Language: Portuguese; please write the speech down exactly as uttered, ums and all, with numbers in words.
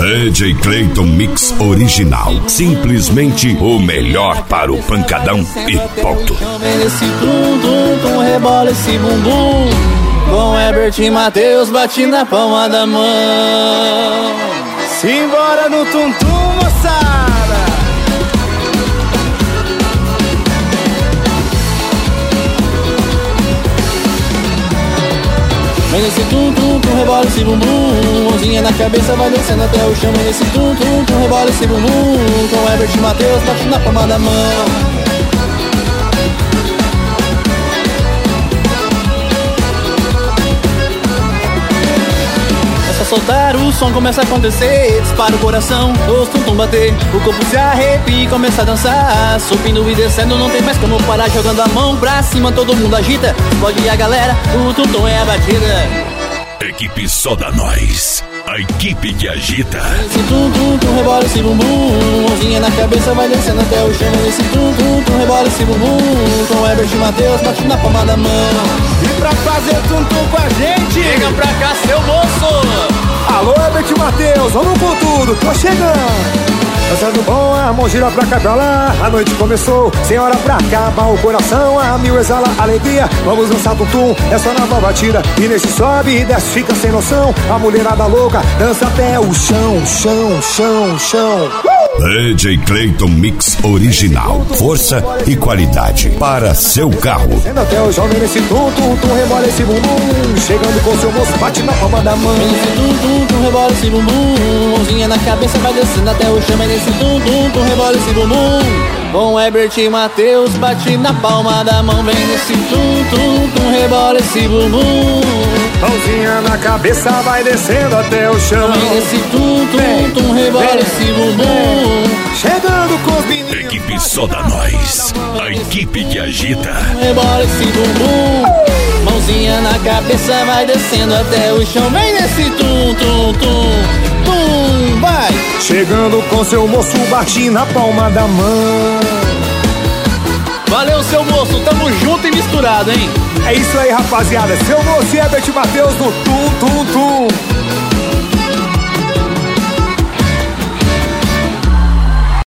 D J Clayton Mix Original. Simplesmente o melhor para o pancadão e ponto. Esse tum, tum, tum, rebola esse bumbum. Com Herbert e Matheus bate na palma da mão. Simbora no tum tum, moçada. Vem nesse tum tum tum, rebola esse bumbum. Mãozinha na cabeça vai descendo até o chão. Vem nesse tum tum tum, rebola esse bumbum. Com Herbert e Matheus bate na palma da mão. Soltar o som, começa a acontecer. Dispara o coração, os tum-tum bater. O corpo se arrepia e começa a dançar. Subindo e descendo, não tem mais como parar. Jogando a mão pra cima, todo mundo agita. Explode a galera, o tum-tum é a batida. Equipe Só da Nós, a equipe que agita. Esse tum-tum-tum, rebola esse bumbum. Mãozinha na cabeça vai descendo até o chão. Esse tum-tum-tum, rebola esse bumbum. Com Herbert e Matheus bate na palma da mão. E pra fazer tum-tum com a gente, chega pra cá, seu moço. Alô, Herbert e Matheus, vamos com tudo, tô chegando. Dançando bom, a mão gira pra cá pra lá. A noite começou, sem hora pra acabar. O coração a mil exala alegria. Vamos dançar tum-tum, essa nova batida. E nesse sobe e desce, fica sem noção. A mulherada louca dança até o chão, chão, chão, chão. D J Clayton Mix Original. Força e qualidade para seu carro. Descendo até o chão, vem nesse tum-tum-tum, rebola esse bumbum. Chegando com seu moço, bate na palma da mão. Vem nesse tum-tum-tum, rebola esse bumbum. Mãozinha na cabeça vai descendo até o chão. Vem nesse tum-tum-tum, rebola esse bumbum. Com Herbert e Matheus bate na palma da mão. Vem nesse tum-tum-tum, rebola esse bumbum. Mãozinha na cabeça vai descendo até o chão. Vem nesse tum-tum-tum, rebola esse bumbum. Chegando com os meninos. Equipe Só da Nós, a equipe que agita. Rebola esse bumbum. Mãozinha na cabeça vai descendo até o chão. Vem nesse tum-tum-tum, tum, vai. Chegando com seu moço, bate na palma da mão. Valeu, seu moço, tamo junto e misturado, hein? É isso aí, rapaziada. Seu moço e Herbert e Matheus no tum, tum, tum.